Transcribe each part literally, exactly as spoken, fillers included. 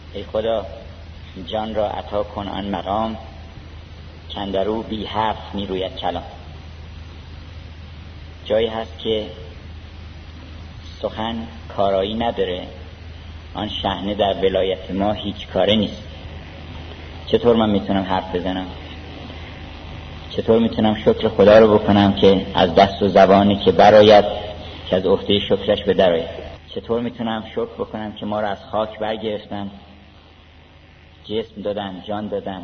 ای خدا جان را عطا کن آن مقام کاندرو بی حرف می روید کلام. جایی هست که سخن کارایی نداره، آن شحنه در ولایت ما هیچ کاره نیست. چطور من میتونم حرف بزنم؟ چطور میتونم شکر خدا رو بکنم که از دست و زبانی که براید که از عهده شکرش به درآید؟ چطور میتونم شکر بکنم که ما رو از خاک برگرفتن، جسم دادن، جان دادن،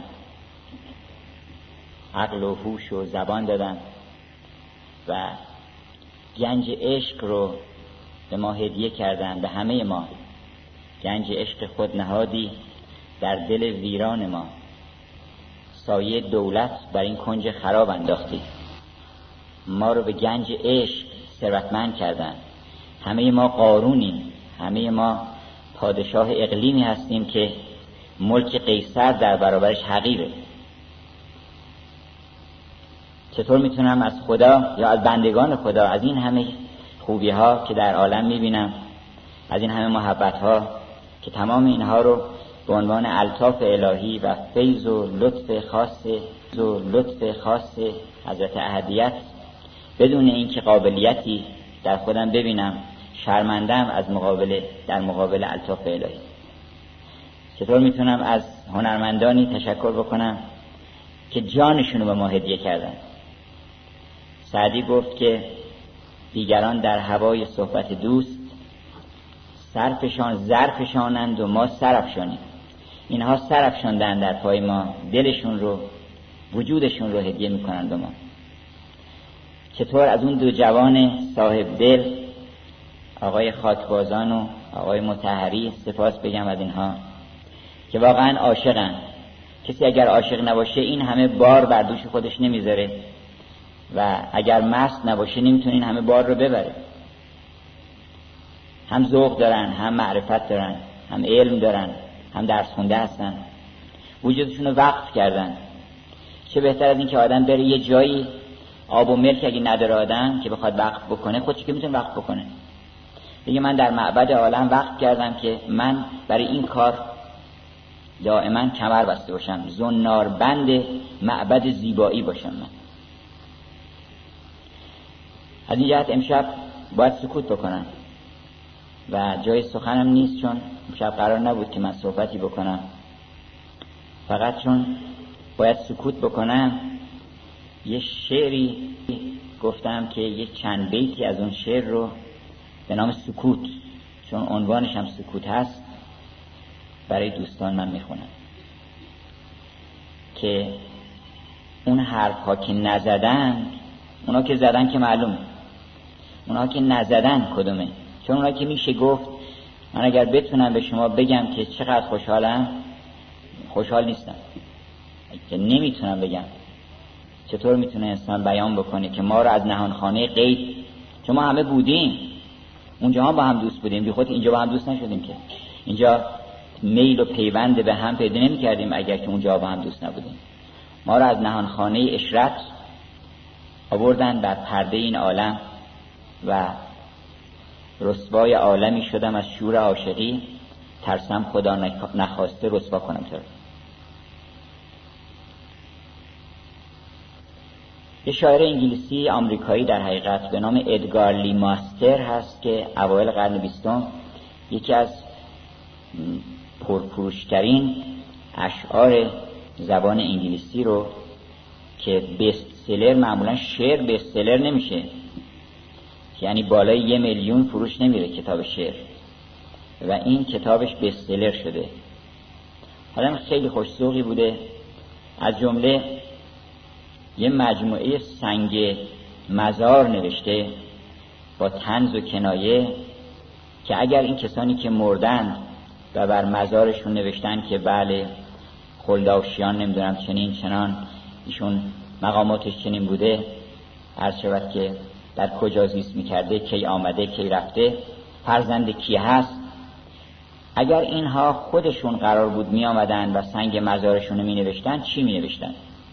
عقل و هوش و زبان دادن و گنج عشق رو به ما هدیه کردن، به همه ما. گنج عشق خود نهادی در دل ویران ما، سایه دولت بر این کنج خراب انداختی. ما رو به گنج عشق ثروتمند کردن. همه ما قارونیم، همه ما پادشاه اقلیمی هستیم که ملک قیصر در برابرش حقیره. چطور میتونم از خدا یا از بندگان خدا، از این همه خوبی ها که در عالم میبینم، از این همه محبت ها که تمام اینها رو به عنوان الطاف الهی و فیض و لطف خاص و لطف خاص حضرت احدیت بدون اینکه قابلیتی در خودم ببینم، شرمندم از مقابل در مقابل الطاف الهی. چطور میتونم از هنرمندانی تشکر بکنم که جانشونو به ما هدیه کردن؟ سعدی گفت که دیگران در هوای صحبت دوست سرفشان ظرفشانند و ما سرفشانیم. اینها سرفشاندن در پای ما، دلشون رو، وجودشون رو هدیه میکنن به ما. چطور از اون دو جوان صاحب دل، آقای خاکبازان و آقای مطهری، سپاس بگم از اینها که واقعا عاشقن. کسی اگر عاشق نباشه این همه بار بر دوش خودش نمیذاره و اگر مست نباشه نمیتونه این همه بار رو ببره. هم ذوق دارن، هم معرفت دارن، هم علم دارن، هم درس خونده هستن، وجودشون رو وقف کردن. چه بهتر از این که آدم بره یه جایی، آب و ملک اگه نداره آدم که بخواد وقف بکنه، خودش که میتونه وقف بکنه. دیگه من در معبد عالم وقف کردم که من برای این کار دائما کمر بسته باشم، زنار بند معبد زیبایی باشم. من از این جهت امشب باید سکوت بکنم و جای سخنم نیست، چون امشب قرار نبود که من صحبتی بکنم. فقط چون باید سکوت بکنم یه شعری گفتم که یه چند بیتی از اون شعر رو به نام سکوت، چون عنوانش هم سکوت هست، برای دوستان من میخونم که اون حرف ها که نزدن، اونا که زدن که معلومه، اونا که نزدن کدومه؟ چون اونا که میشه گفت من اگر بتونم به شما بگم که چقدر خوشحالم، خوشحال نیستم. که نمیتونم بگم. چطور میتونه انسان بیان بکنه که ما رو از نهانخانه غیب، چون ما همه بودیم اونجا، هم با هم دوست بودیم، بی خود اینجا با هم دوست نشدیم که اینجا میل و پیوند به هم پیدا نمی کردیم اگر که اونجا با هم دوست نبودیم. ما رو از نهانخانه اشرت آوردن بر پرده این عالم و رسوای عالمی شدم از شور عاشقی، ترسم خدا نخواسته رسوا کنم تو. یه شاعر انگلیسی آمریکایی در حقیقت به نام ادگار لی ماستر هست که اوایل قرن بیستم یکی از پرفروشترین اشعار زبان انگلیسی رو که بست سلر، معمولا شعر بست سلر نمیشه، یعنی بالای یه میلیون فروش نمیره کتاب شعر، و این کتابش بست سلر شده. حالا خیلی خوش‌ذوقی بوده، از جمله یه مجموعه سنگ مزار نوشته با طنز و کنایه که اگر این کسانی که مردن و بر مزارشون نوشتن که بله خلداوشیان نمیدونم چنین چنان، ایشون مقاماتش چنین بوده، عرض شود که در کجا زیست میکرده، کی آمده کی رفته، فرزند کی هست، اگر اینها خودشون قرار بود می آمدن و سنگ مزارشون رو می نوشتن، چی می نوشتن؟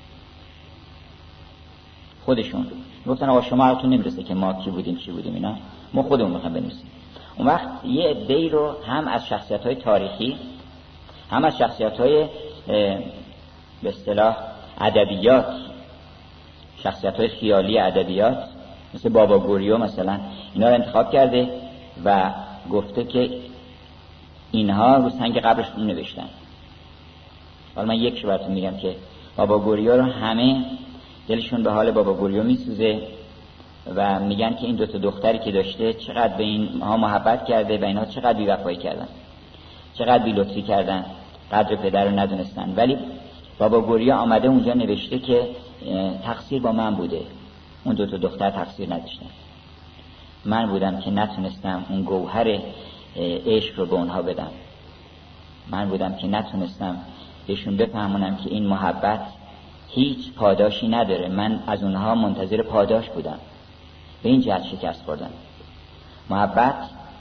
خودشون گفتن آقا شما حالتون نمیرسه که ما کی بودیم چی بودیم، اینا ما خودمون میخوایم بنویسیم. اون وقت یه عده‌ای رو هم از شخصیت‌های تاریخی، هم از شخصیت‌های به اصطلاح ادبیات، شخصیت‌های خیالی ادبیات مثل بابا گوریو مثلا، اینا رو انتخاب کرده و گفته که اینها رو سنگ قبرشون نوشتن. حالا من یک شو براتون میگم که بابا گوریو رو همه دلشون به حال بابا گوریو میسوزه و میگن که این دو تا دختری که داشته چقدر به اینها محبت کرده و اینها چقدر بی‌وفایی کردن، چقدر بی‌لطفی کردن، قدر پدر رو ندونستن. ولی بابا گوریو آمده اونجا نوشته که تقصیر با من بوده، اون دو تا دختر تقصیر نداشتن، من بودم که نتونستم اون گوهر عشق رو به اونها بدم، من بودم که نتونستم بهشون بفهمونم که این محبت هیچ پاداشی نداره، من از اونها منتظر پاداش بودم، به این جهت شکست خوردم. محبت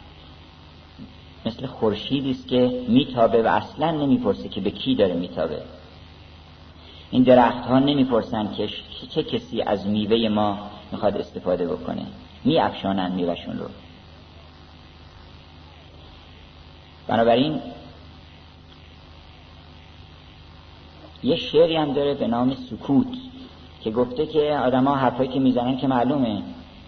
مثل خورشیدی است که میتابه و اصلا نمیپرسه که به کی داره میتابه. این درخت ها نمیپرسن که چه کسی از میوه ما میخواد استفاده بکنه، میافشانن میوهشون رو. بنابراین یه شعری هم داره به نام سکوت که گفته که آدم ها حرفایی که میزنن که معلومه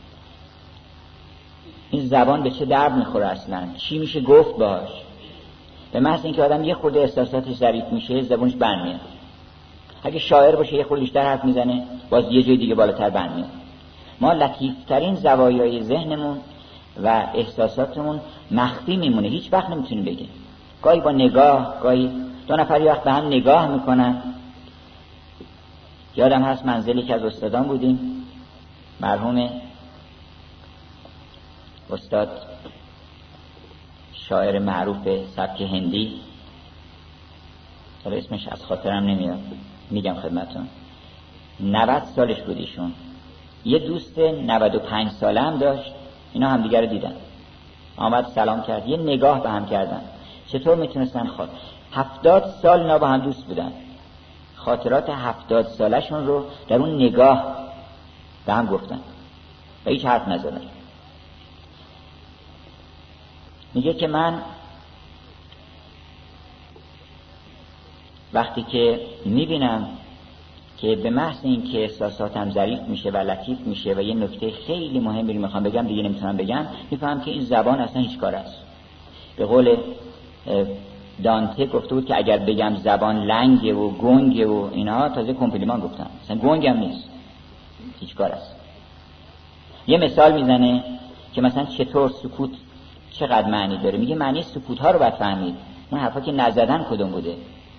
این زبان به چه درد میخوره، اصلا چی میشه گفت باش. به محض اینکه آدم یه خورده احساساتش ظریف میشه زبونش بند میاد. اگه شاعر باشه یه خورده بیشتر حرف میزنه باز یه جای دیگه بالاتر بند میاد. ما لطیفترین زوایای ذهنمون و احساساتمون مخفی میمونه، هیچ وقت نمیتونیم بگیم. گاهی با نگاه، گاهی دو نفر یه وقت به هم نگاه میکنن. یادم هست منزلی که از استادان بودیم، مرحوم استاد شاعر معروف سبک هندی، حالا اسمش از خاطرم نمیاد، میگم خدمتون، نود سالش بود ایشون. یه دوست نود و پنج ساله هم داشت، اینا هم دیگر رو دیدن، آمد سلام کرد، یه نگاه به هم کردن. چطور میتونستن خود هفتاد سال اینا با هم دوست بودن، خاطرات هفتاد سالشون رو در اون نگاه به هم گفتن و هیچ حرف نزدن. میگه که من وقتی که میبینم که به محض این که احساساتم ظریف میشه و لطیف میشه و یه نکته خیلی مهمی رو میخوام بگم دیگه نمیتونم بگم، میفهم که این زبان اصلا هیچ کار است. به قول دانته گفته بود که اگر بگم زبان لنگه و گنگه و اینا، تازه کمپلیمان گفتم، اصلا گنگم نیست، هیچ کار است. یه مثال میزنه که مثلا چطور سکوت چقدر معنی داره. میگه معنی سکوت ها رو باید فهمید، اون حرفا که نزدن کدوم بوده.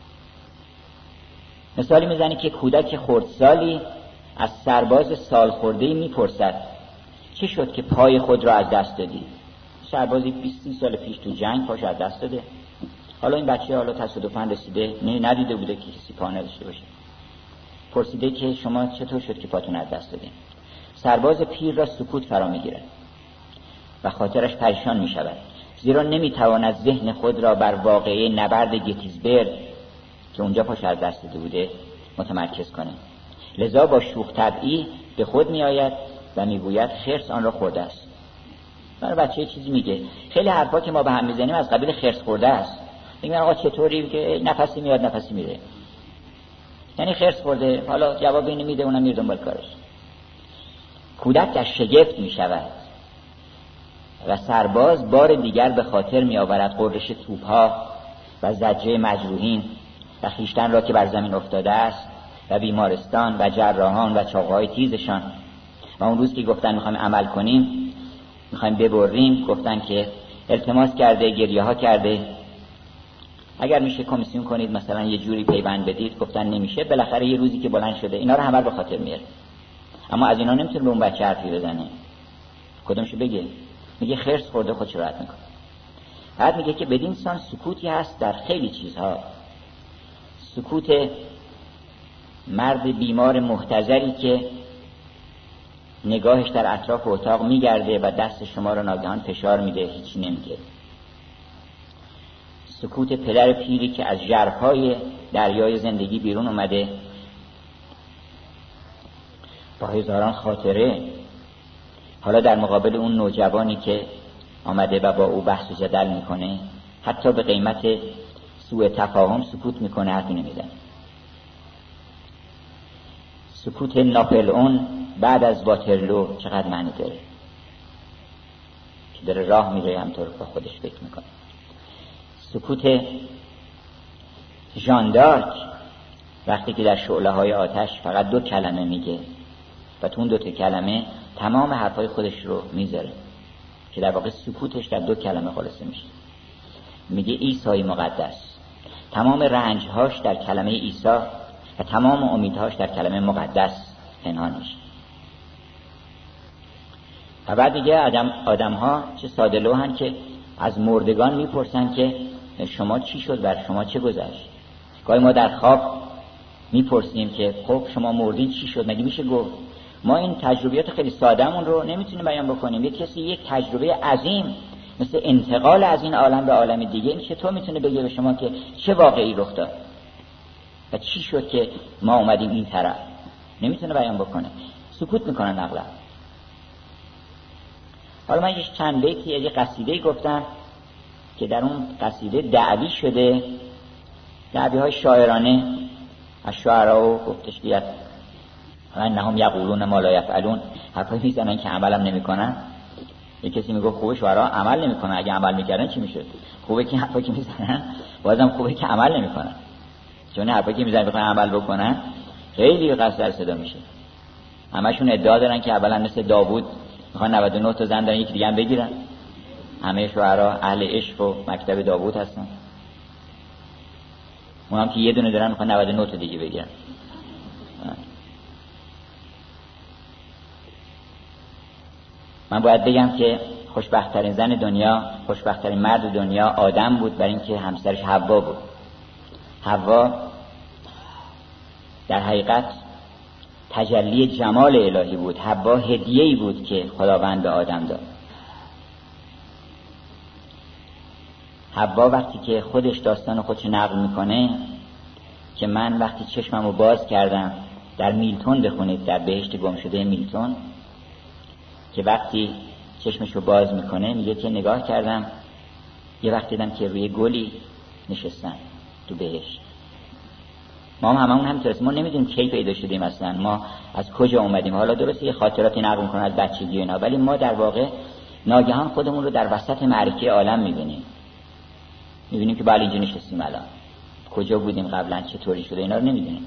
مثالی میزنه که کودک خردسالی از سرباز سال خورده‌ای میپرسد چی شد که پای خود را از دست دادی؟ سربازی بیست سال پیش تو جنگ پاش از دست داده، حالا این بچه حالا تصادفاً رسیده، نه ندیده بوده که کسی پا نداشته باشه، پرسیده که شما چطور شد که پاتون از دست دادین؟ سرباز پیر را سکوت فرا میگیره و خاطرش پریشان میشود، زیرا نمیتواند ذهن خود را بر واقعه نبرد گتیزبرگ که اونجا پاش از دست داده بوده متمرکز کنه. لذا با شوخ طبعی به خود میآید و میگوید خرس آن را خورده است. برای بچه یه چیزی میگه، خیلی حرفا که ما به هم میزنیم از قبیل خرس خورده است. میگن آقا چطوری؟ که نفسی میاد نفسی میره، یعنی خرس خورده، حالا جواب اینو میده اونم میره دنبال کارش. کودک در شگفت میشود و سرباز بار دیگر به خاطر میآورد غرش توپ‌ها و زجه مجروحین و خویشتن را که بر زمین افتاده است و بیمارستان و جراحان و چاقوهای تیزشان. و اون روز که گفتن میخوایم عمل کنیم، میخوایم ببریم، گفتن که التماس کرده، گریه ها کرده، اگر میشه کمیسیون کنید مثلا یه جوری پیوند بدید، گفتن نمیشه. بالاخره یه روزی که بلند شده اینا رو همه به خاطر میاره، اما از اینا نمیتونه به اون بچه حرفی بزنه. کدومشو بگه؟ میگه خرس خورده خودش راحت میکنه. بعد میگه که بدین سان سکوتی هست در خیلی چیزها، سکوت مرد بیمار محتضری که نگاهش در اطراف اتاق میگرده و دست شما رو ناگهان فشار میده، هیچی نمیگه. سکوت پدر پیری که از ژرفای دریای زندگی بیرون اومده با هزاران خاطره، حالا در مقابل اون نوجوانی که آمده و با او بحث و جدل میکنه، حتی به قیمت سوء تفاهم سکوت میکنه، حرفی نمیزنه. سکوت ناپلئون بعد از واترلو چقدر معنی داره که داره راه میره همطور با خودش فکر میکنه. سکوت ژان دارک وقتی که در شعله های آتش فقط دو کلمه میگه و تو اون دو تا کلمه تمام حرفای خودش رو میذاره که در واقع سکوتش در دو کلمه خلاصه میشه. میگه عیسی مقدس. تمام رنجهاش در کلمه عیسی و تمام امیدهاش در کلمه مقدس پنهان میشه. و بعد دیگه آدم آدم ها چه ساده لوحن که از مردگان میپرسن که شما چی شد، بر شما چه گذشت. گاهی ما در خواب میپرسیم که خب شما مردین چی شد، مگه میشه گفت؟ ما این تجربیات خیلی سادهمون رو نمیتونیم بیان بکنیم. یک کسی یک تجربه عظیم مثل انتقال از این عالم به عالم دیگه، این چطور میتونه بگه به شما که چه واقعی رخ داد و چی شد که ما اومدیم این طرف؟ نمیتونه بیان بکنه، سکوت میکنن اغلب. حالا من یه چند بیتی یه قصیده گفتم که در اون قصیده دعوی شده، دعوی های شاعرانه از شعرا گفتش که انهم یقولون ما لا یفعلون، حرفایی میزنن که عملم نمیکنن. یه کسی میگه خوبه شعرا عمل نمیکنن، اگه عمل میکردن چی میشد؟ خوبه که حرفایی که میزنن، بازم خوبه که عمل نمیکنن، چون حرفایی که میزنن بخوان عمل بکنن خیلی قصد در صدا میشه. همشون ادعا دارن که اولا مثل داوود میخوان نود و نه تا زن دارن یکی دیگه هم بگیرن. همه شعرا اهل عشق و مکتب داوود هستن، اونم که یه دونه دارن میخوان نود و نه تا دیگه بگیرن. من باید بگم که خوشبخت‌ترین زن دنیا، خوشبخت‌ترین مرد دنیا آدم بود، برای اینکه همسرش حوا بود. حوا در حقیقت تجلی جمال الهی بود. حوا هدیه‌ای بود که خداوند به آدم داد. حوا وقتی که خودش داستان خودش نقل میکنه که من وقتی چشممو باز کردم، در میلتون بخونید، در بهشت گمشده میلتون، که وقتی چشمشو باز میکنه میگه که نگاه کردم یه وقت دیدم که روی گلی نشستن تو بهشت. ما هم هممون همینطور، ما نمیدونیم کی پیدا شدیم اصلا، ما از کجا اومدیم. حالا درسته یه خاطراتی نقل میکنن از بچگی و اینا، ولی ما در واقع ناگهان خودمون رو در وسط معرکه عالم میبینیم. میبینیم که بله اینجا نشستیم، الان کجا بودیم قبلا، چطوری شده، اینا رو نمیدونیم.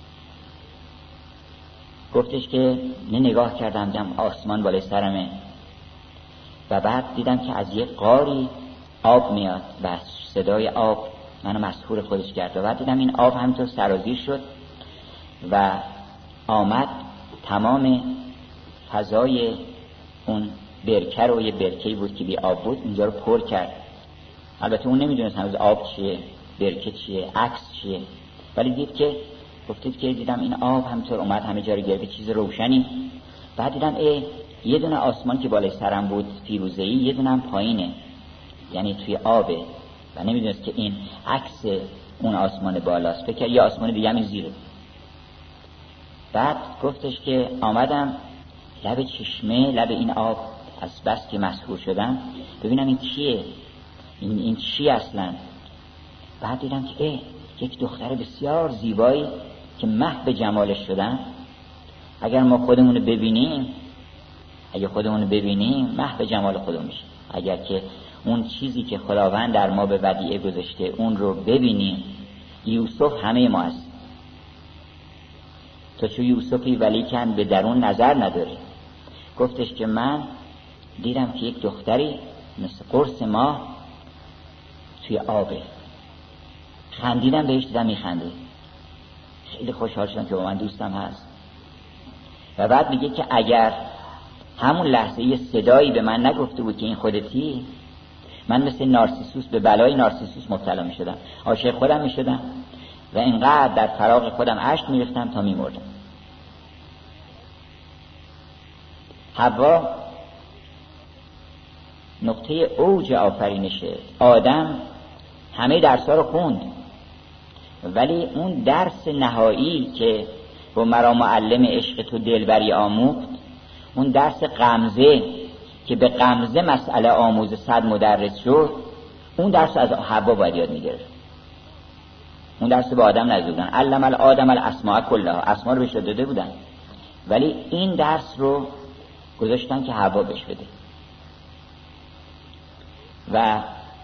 گفتش که نه نگاه کردم دیدم آسمان بالای سرمه و بعد دیدم که از یک غاری آب میاد و صدای آب منو مسحور خودش کرد و بعد دیدم این آب همینطور سرازیر شد و آمد تمام فضای اون برکه رو، یه برکه‌ای بود که بی آب بود، اینجا رو پر کرد. البته اون نمیدونست هنوز آب چیه، برکه چیه، عکس چیه، ولی دید که گفتید که دیدم این آب همینطور اومد همه جا رو گرفت، چیز روشنی. بعد دیدم ای یه دونه آسمان که بالای سرم بود فیروزه‌ای، یه دونه هم پایینه، یعنی توی آبه و نمیدونست که این عکس اون آسمان بالاست، فکر یه آسمان دیگه همین زیره. بعد گفتش که آمدم لب چشمه، لب این آب، از بس که مسحور شدم ببینم این کیه، این این چی اصلا. بعد دیدم که ای یک دختر بسیار زیبایی که محو جمالش شدن. اگر ما خودمونو ببینیم، اگر خودمونو ببینیم محو جمال خودمون میشه. اگر که اون چیزی که خداوند در ما به ودیعه گذاشته اون رو ببینیم، یوسف همه ما هست. تو چو یوسفی ولیکن به درون نظر نداری. گفتش که من دیدم که یک دختری مثل قرص ماه توی آبه. خندیدم بهش، دیدم میخنده، خیلی خوشحال شدم که با من دوستم هست. و بعد میگه که اگر همون لحظه یه صدایی به من نگفته بود که این خودتی، من مثل نارسیسوس به بلای نارسیسوس مبتلا میشدم، عاشق خودم میشدم و اینقدر در فراغ خودم اشک میریختم تا میمردم. حوا نقطه اوج آفرینشه. آدم همه درس‌ها رو خوند، ولی اون درس نهایی که با مرا معلم عشق تو دلبری آموخت، اون درس غمزه که به غمزه مسئله آموز صد مدرس شد، اون درس از حوا باید یاد میگرفت. اون درس به آدم نداده بودن. علم الآدم الاسماء کلها، اسما رو بهش داده بودن، ولی این درس رو گذاشتن که حوا بهش بده. و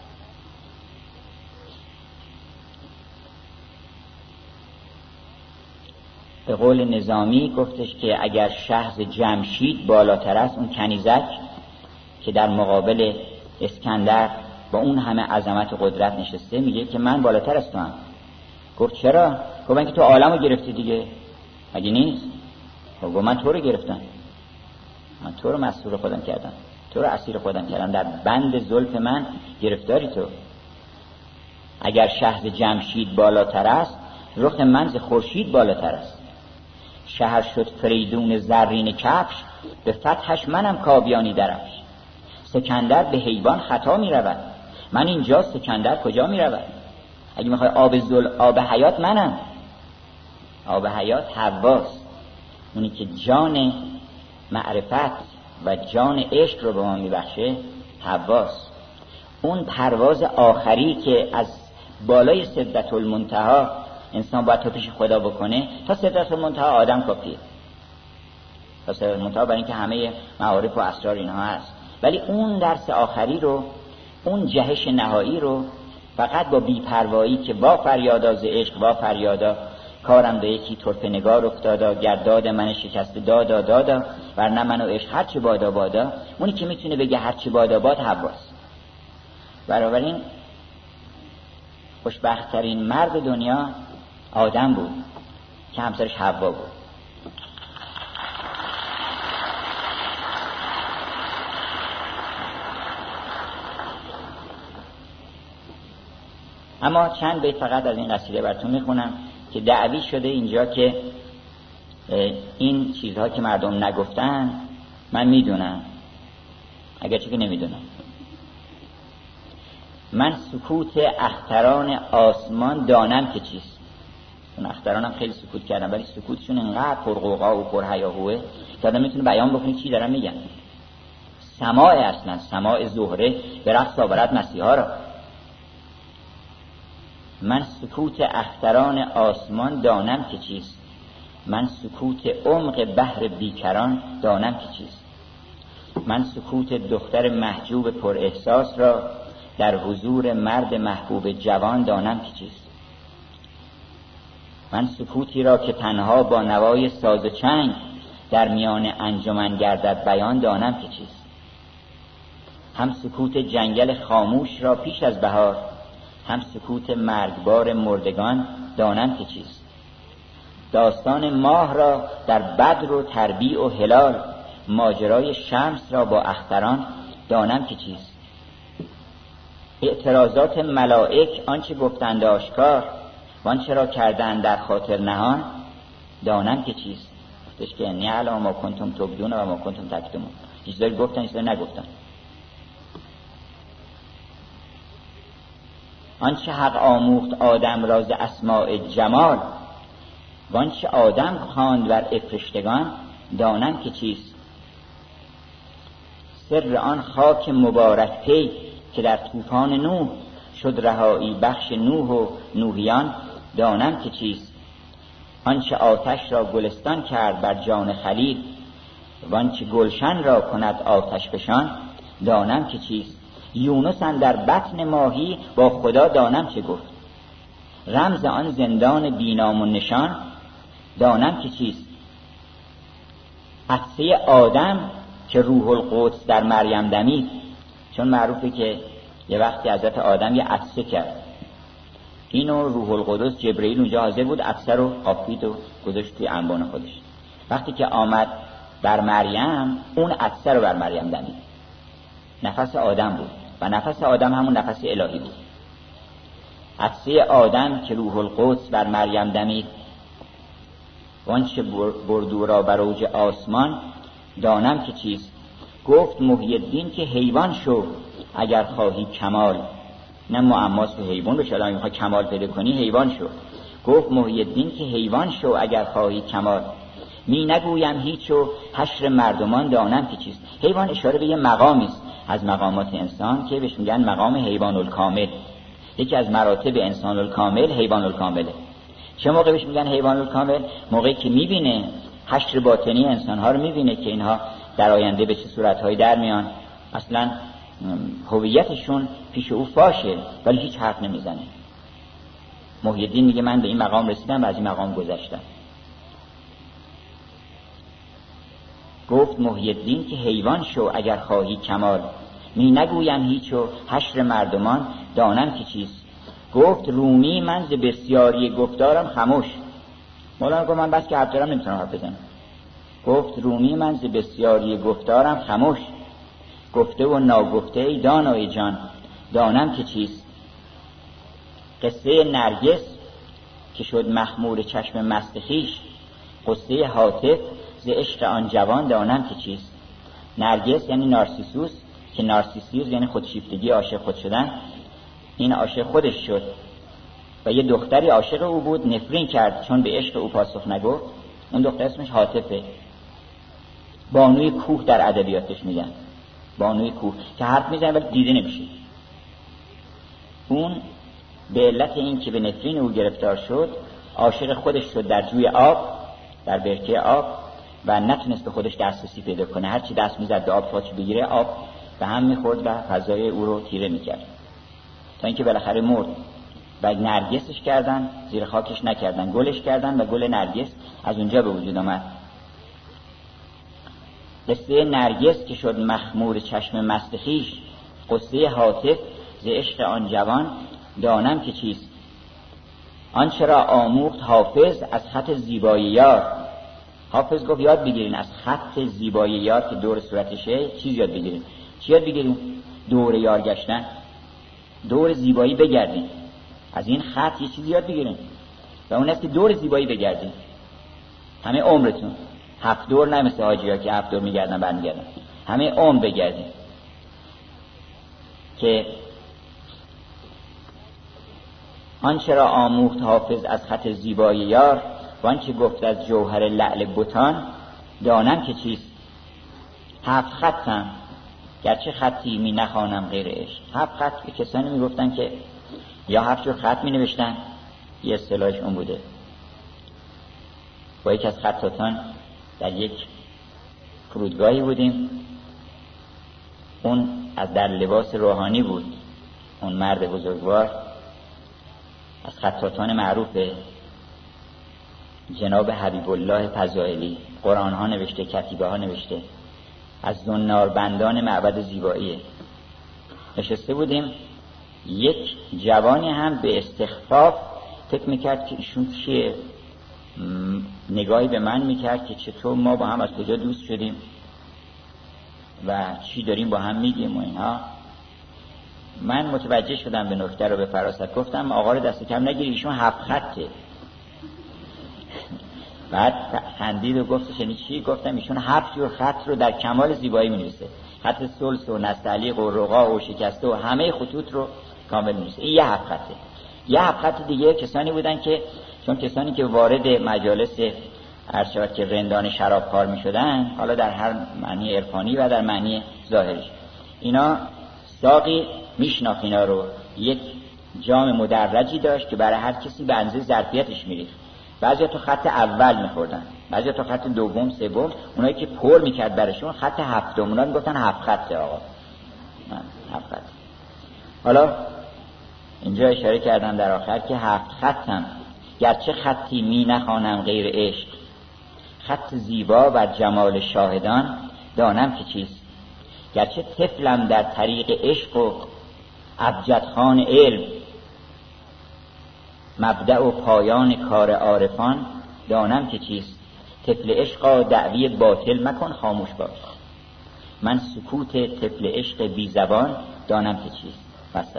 به قول نظامی گفتش که اگر شهر جمشید بالاتر است، اون کنیزک که در مقابل اسکندر با اون همه عظمت و قدرت نشسته، میگه که من بالاتر از تو هم. گفت چرا؟ گفت من که تو عالم رو گرفتی دیگه، مگه نیست؟ گفت من تو رو گرفتم، من تو رو مسئول خودم کردم، تو رو اسیر خودم کردم، در بند زلف من گرفتاری تو. اگر شهر جمشید بالاتر است، رخ من ز خورشید بالاتر است. شهر شد فریدون زرین کفش، به فتحش منم کاویانی درفش. سکندر به حیوان خطا می رود، من اینجا سکندر کجا می رود؟ اگه میخوای آب زل آب حیات منم، آب حیات حواست، اونی که جان معرفت و جان عشق رو به ما میبخشه حواست. اون پرواز آخری که از بالای سدرة المنتهی انسان باید تا پیش خدا بکنه، تا سدرة المنتهی آدم کافیه، تا سدرة المنتهی برای اینکه همه معارف و اسرار اینها هست. ولی اون درس آخری رو، اون جهش نهایی رو فقط با بی‌پروایی که با فریادا ز عشق، با فریادا کارم به یکی طرف نگار افتادا، گرداد من شکسته دادا دادا، ورنه من و عشق هرچی بادا بادا، اونی که میتونه بگه هرچی بادا باد حواست. بنابراین خوشبخت‌ترین مرد دنیا آدم بود که همسرش حوا بود. اما چند بیت فقط از این قصیده براتون میخونم که دعوی شده اینجا که این چیزها که مردم نگفتن من میدونم، اگرچه که نمیدونم. من سکوت اختران آسمان دانم که چیست. اون اختران هم خیلی سکوت کردن، ولی سکوتشون انقدر پرغوغا و پرهیاهوه که آدم میتونه بیان بکنه چی دارن میگن. سماع اصلا سماع زهره به رقص آورد مسیحا را. من سکوت اختران آسمان دانم که چیست، من سکوت عمق بحر بیکران دانم که چیست. من سکوت دختر محجوب پر احساس را در حضور مرد محبوب جوان دانم که چیست. من سکوتی را که تنها با نوای ساز و چنگ در میان انجمن گردد بیان دانم که چیست. هم سکوت جنگل خاموش را پیش از بهار، هم سکوت مرگبار مردگان دانم که چیست. داستان ماه را در بدر و تربیع و هلال، ماجرای شمس را با اختران دانم که چیست. اعتراضات ملائک آنچه گفتند آشکار، وانچه را کردند در خاطر نهان دانم که چیست. گفتش که انی اعلم ما کنتم تبدون و ما کنتم تکتمون. چیزایی گفتن چیزایی نگفتن. آنچه حق آموخت آدم را ز اسماء جمال، وانچه آدم خواند بر افرشتگان دانم که چیست. سر آن خاک مبارک پی که در طوفان نوح شد رهایی بخش نوح و نوحیان دانم که چیست. آنچه آتش را گلستان کرد بر جان خلیل، وانچه گلشن را کند آتش فشان دانم که چیست. یونس اندر بطن ماهی با خدا دانم چه گفت، رمز آن زندان بینام و نشان دانم که چیست. عطسه آدم که روح القدس در مریم دمید، چون معروفه که یه وقتی حضرت آدم یه عطسه کرد، اینو روح القدس جبرئیل اونجا حاضر بود، عطسه رو قاپید و گذاشت توی انبان خودش. وقتی که آمد بر مریم، اون عطسه رو بر مریم دمید. نفس آدم بود و نفس آدم همون نفس الهی بود. عطسه آدم که روح القدس بر مریم دمید، وانچه بردو را بر اوج آسمان دانم که چیست. گفت محی الدین که حیوان شو اگر خواهی کمال، نه معماست به حیوان بشه، الان میخوای کمال پیدا کنی حیوان شو. گفت محی الدین که حیوان شو اگر خواهی کمال، می نگویم هیچ و حشر مردمان دانم که چیست. حیوان اشاره به یه مقامی است از مقامات انسان که بهش میگن مقام حیوان الکامل، یکی از مراتب انسان الکامل حیوان الکامله. چه موقع بهش میگن حیوان الکامل؟ موقعی که میبینه حشر باطنی انسانها رو، میبینه که اینها در آینده به چه صورتهایی در میان، اصلا هویتشون پیش او فاشه ولی هیچ حرف نمیزنه. محی الدین میگه من به این مقام رسیدم و از این مقام گذشتم. گفت محی الدین که حیوان شو اگر خواهی کمال، می نگویم هیچ و حشر مردمان دانم که چیست. گفت رومی من ز بسیاری گفتارم خموش. مولانا گفت من بس که حرف دارم نمیتونم حرف بزنم. گفت رومی من ز بسیاری گفتارم خموش، گفته و ناگفته ای دانای جان دانم که چیست. قصه نرگس که شد مخمور چشم مست خویش، قصه هاتف ز عشق آن جوان دانم که چیست. نرگس یعنی نارسیسوس، که نارسیسیوس یعنی خودشیفتگی، عاشق خود شدن. این عاشق خودش شد و یه دختری عاشق او بود، نفرین کرد چون به عشق او پاسخ نگفت. اون دختر اسمش هاتفه، بانوی کوه در ادبیاتش میگن، بانوی کوه که حرف میزنه ولی دیده نمیشه. اون به علت این که به نفرین او گرفتار شد عاشق خودش شد در جوی آب، در برکه آب، و نتونست به خودش دسترسی پیدا کنه. هرچی دست میزد به آب خودش بگیره آب به هم میخورد و فضای او رو تیره میکرد، تا اینکه بالاخره مرد. و نرگسش کردن، زیر خاکش نکردن، گلش کردن و گل نرگس از اونجا به وجود آمد. قصه نرگس که شد مخمور چشم مست خویش، قصه هاتف ز عشق آن جوان دانم که چیست. آنچه را آموخت حافظ از خط زیبای یار. حافظ گفت یاد بگیرین از خط زیبای یار که دور صورتشه چیز یاد بگیرین. چی یاد بگیرین؟ دور یار گشتن، دور زیبایی بگردین، از این خط یه چیزی یاد بگیرین و اون است که دور زیبایی بگردین همه عمرتون. هفت دور نه مثل حاجی ها که هفت دور میگردن بعد میگردن، همه عمر بگردین. که آنچه را آموخت حافظ از خط زیبای یار، و آنچه گفت از جوهر لعل بتان دانم که چیست. هفت خطم گرچه خطی می نخوانم غیر عشق. هفت خط به کسانی می گفتن که یا هفت جور خط می نوشتن، یه اصطلاحش اون بوده. با یک از خطاتان در یک فرودگاهی بودیم، اون از در لباس روحانی بود، اون مرد بزرگوار از خطاتان معروف جناب حبیب الله فضائلی، قرآن ها نوشته، کتیبه ها نوشته، از زناربندان معبد زیباییه. نشسته بودیم، یک جوانی هم به استخفاف فکر میکرد که ایشون چیه، نگاهی به من میکرد که چطور ما با هم از کجا دوست شدیم و چی داریم با هم میگیم و اینها. من متوجه شدم به نکته رو به فراست، گفتم آقا رو دست کم نگیری، ایشون هفت خطه. بعد خندید و گفتش یعنی چی؟ گفتم ایشون هفت جور خط رو در کمال زیبایی می‌نویسه، خط سلس و نستعلیق و رقاق و شکسته و همه خطوط رو کامل می‌نویسه. این یه هفت خطه. یه هفت خط دیگه کسانی بودن که چون کسانی که وارد مجالس عرض شود که رندان شرابخوار می‌شدن، حالا در هر معنی عرفانی و در معنی ظاهریش، اینا ساقی میشناخت اینا رو، یک جام مدرجی داشت که برای هر کسی به اندازه ظرفیتش می‌ریخت. بعضی تو خط اول میخوردن، بعضی تو خط دوم، سوم. اونایی که پر میکرد برشون خط هفتم، اونا میگفتن هفت خطه آقا، هفت خط. حالا اینجا اشاره کردم در آخر که هفت خطم گرچه خطی می نخوانم غیر عشق، خط زیبا و جمال شاهدان دانم که چیست. گرچه طفلم در طریق عشق و ابجد خوان علم، مبدأ و پایان کار عارفان دانم که چیست. طفل عشقا دعوی باطل مکن خاموش باش، من سکوت طفل عشق بی زبان دانم که چیست. مثلا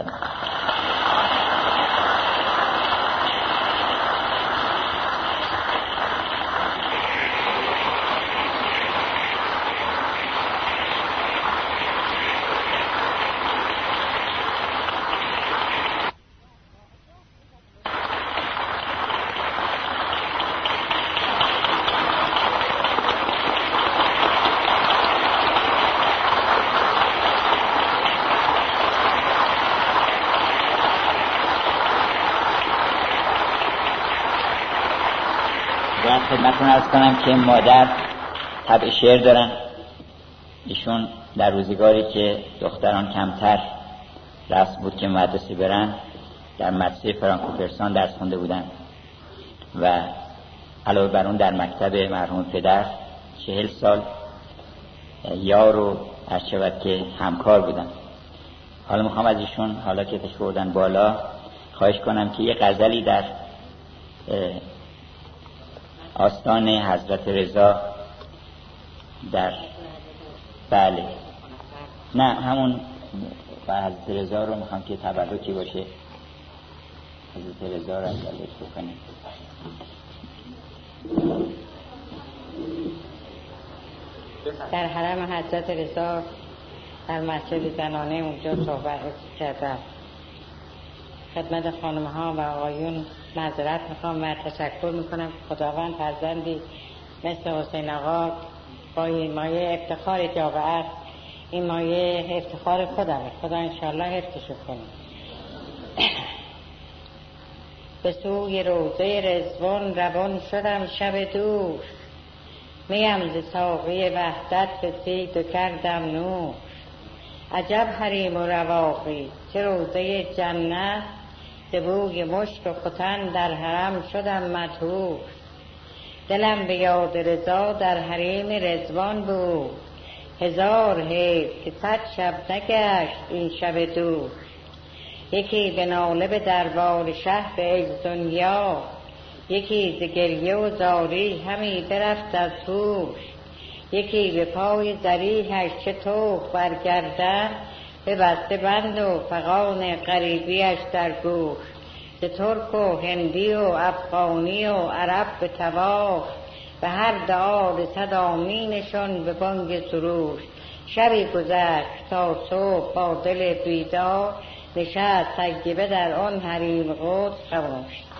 باید خدمتتون عرض کنم که مادر طبع شعر دارن. ایشون در روزگاری که دختران کمتر رسم بود که مدرسه برن، در مدرسه فرانکوپرسان درس خونده بودن و علاوه بر اون در مکتب مرحوم پدر چهل سال یار و هرچود که همکار بودن. حالا میخوام از ایشون، حالا که تشریف بردن بالا، خواهش کنم که یه غزلی در آستان حضرت رضا، در بله نه همون و حضرت رضا رو میخوام که تبرکی باشه، حضرت رضا رو از لطف بکنیم. در حرم حضرت رضا در مسجد زنانه اونجا صحبت کردم. خدمت خانم ها و آقایون معذرت میخوام و تشکر میکنم که خداوند فرزندی مثل حسین آقا با این مایه افتخار جاوه این مایه افتخار خودمه. خدا انشالله حفظشو کنه. به سوی روضه رضوان روان شدم شب دور، میم ز ساقی وحدت رسید و کردم نور. عجب حریم و رواقی چه روضه جنت، ز بوی مشک و ختن در حرم شدم مطهور. دلم به یاد رضا در حریم رضوان بود، هزار حیف که صد شب نگشت این شب دور. یکی به ناله به دربار شه به ای دنیا، یکی ز گریه و زاری همی برفت از هوش. یکی به پای ضریحش چه طوق برگردن، به بسته بند و فغان غریبیش در گوش. ز ترک و هندی و افغانی و عرب به طواف، به هر دعا رسد آمینشون به بانگ سروش. شبی گذشت تا صبح با دل بیدار، نشست طیبه در آن حریم قدس خموش.